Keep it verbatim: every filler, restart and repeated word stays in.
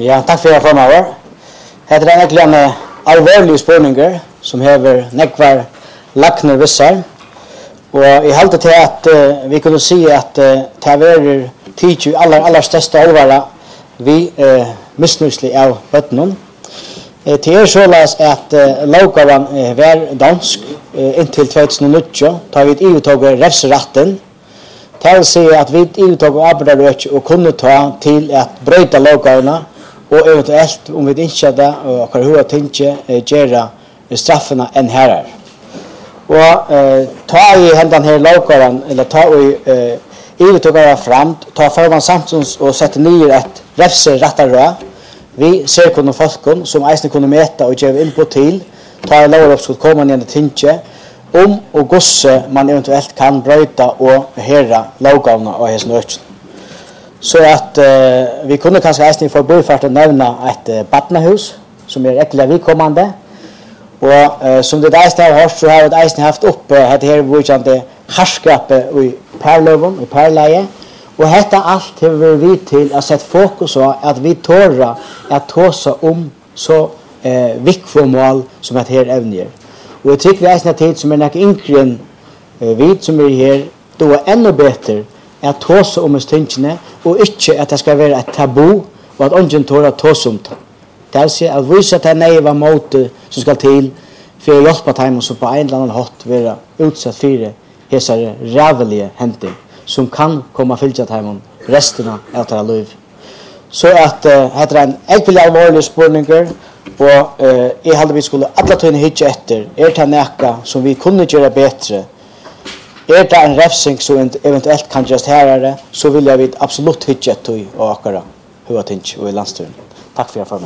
Ja, takk for at jeg var. Her er egentlig en alvorlig spørninger som hever nekvar lakner vissar. Og jeg halte til at uh, vi kunne si at uh, det er tidlig aller, aller største alvara vi uh, misnuslig av bøttenen. Uh, det er således at uh, lovgaven uh, var dansk uh, inntil to tusen og nitten, da vi iuttog refseratten. Det vil si at vi iuttog arbeiderøk og kunne ta til at brøyta lovgavene og eventuelt, om vi ikke det, og akkurat hva tinge, uh, gjøre straffene enn herrer. Og eh, ta i hendan her lovgården, eller ta i eh, ivetogare fram, ta for man samtidig og sette nye et refser rettere. Vi ser kunne folkene som eisne kunne meta og gjøre input til, ta i lover opp skulle komme igjen til tinge, om og gosse man eventuelt kan brøyta og hera lovgårdene og hese nøkken. Så at eh, vi kunne kanskje eisne for bøyfart å nevne et eh, badnehus, som er ekkelig vidkommende. Og uh, som det eisne har hørt, så har vi eisne haft opp uh, dette her vurkjande harskapet i perløven, i perleie. Og dette alt har vi til å sette fokus på at vi tårer at tåse om så uh, viktige mål som dette her evner. Og jeg tykker eisne tid som er nek yngre enn uh, vi som er her, da er enda bedre at tåse om oss tingene, og ikke at det skal være et tabu, og at ungen tårer tåse om det. Det vil si at vi setter neiva måte som skal til for å hjelpe dem som på en eller annen hatt være utsatt for disse rævelige hending som kan komme til dem resten av deres liv. Så at uh, dette er en egentlig alvorlig spørninger, og uh, jeg hadde vi skulle alle tøyne hitje etter. Er det noe som vi kunne gjøre bedre? Er det en refsing som eventuelt kan gjøres herere, så vil jeg absolutt hitje etter og akkurat hva tinge og i landstyren. Takk for at jeg